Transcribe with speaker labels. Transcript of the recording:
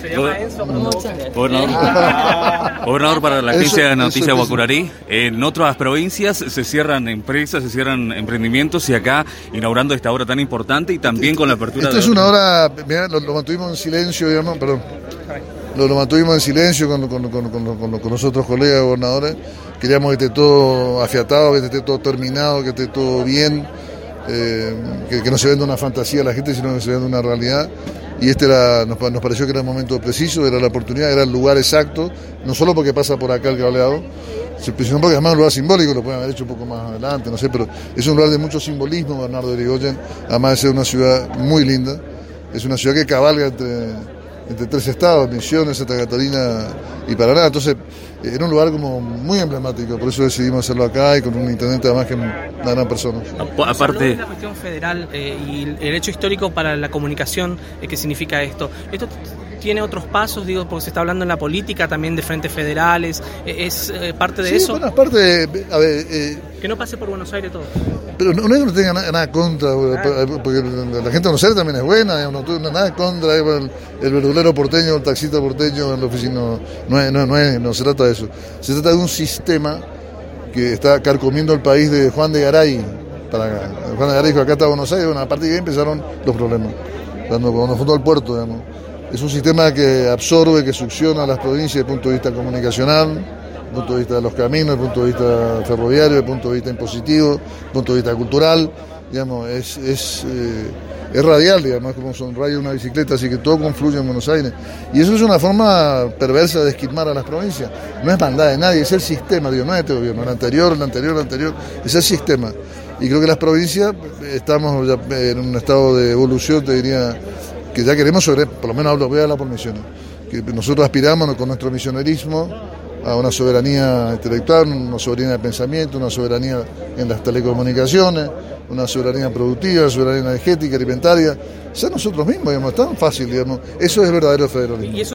Speaker 1: Se llama Enzo.
Speaker 2: Gobernador, para la agencia de noticias
Speaker 3: eso.
Speaker 2: Guacurarí, en otras provincias se cierran empresas, se cierran emprendimientos y acá inaugurando esta obra tan importante y también con la apertura
Speaker 3: Esta es una hora, mirá, lo mantuvimos en silencio, digamos, perdón. Lo mantuvimos en silencio con los otros colegas gobernadores. Queríamos que esté todo afiatado, que esté todo terminado, que esté todo bien, que no se venda una fantasía a la gente, sino que se venda una realidad. Y nos pareció que era el momento preciso, era la oportunidad, era el lugar exacto, no solo porque pasa por acá el cableado, sino porque además es un lugar simbólico, lo pueden haber hecho un poco más adelante, no sé, pero es un lugar de mucho simbolismo, Bernardo de Irigoyen, además de ser una ciudad muy linda, es una ciudad que cabalga entre tres estados, Misiones, Santa Catarina y Paraná, entonces era un lugar como muy emblemático, por eso decidimos hacerlo acá y con un intendente además que es una gran persona.
Speaker 1: Aparte de la cuestión federal y el hecho histórico para la comunicación que significa esto tiene otros pasos, digo, porque se está hablando en la política también de frentes federales, ¿es parte de eso?
Speaker 3: Bueno, es parte de, a ver,
Speaker 1: que no pase por Buenos Aires todo.
Speaker 3: Pero no es que no tenga nada contra, porque la gente de Buenos Aires también es buena, no tuve nada contra el verdulero porteño, el taxista porteño, el oficino, no se trata de eso. Se trata de un sistema que está carcomiendo el país de Juan de Garay para acá. Juan de Garay dijo, acá está Buenos Aires, bueno, a partir de ahí empezaron los problemas, cuando fundó el puerto, digamos. Es un sistema que absorbe, que succiona a las provincias desde el punto de vista comunicacional, desde el punto de vista de los caminos, desde el punto de vista ferroviario, desde el punto de vista impositivo, desde el punto de vista cultural, digamos, es radial, digamos, es como son rayos de una bicicleta, así que todo confluye en Buenos Aires. Y eso es una forma perversa de esquilmar a las provincias. No es maldad de nadie, es el sistema, digo, no es este gobierno, el anterior, es el sistema. Y creo que las provincias estamos ya en un estado de evolución, te diría, que ya queremos por lo menos voy a hablar por Misiones, que nosotros aspiramos con nuestro misionerismo a una soberanía intelectual, una soberanía de pensamiento, una soberanía en las telecomunicaciones, una soberanía productiva, una soberanía energética, alimentaria, ser nosotros mismos, digamos, es tan fácil, digamos, eso es verdadero federalismo.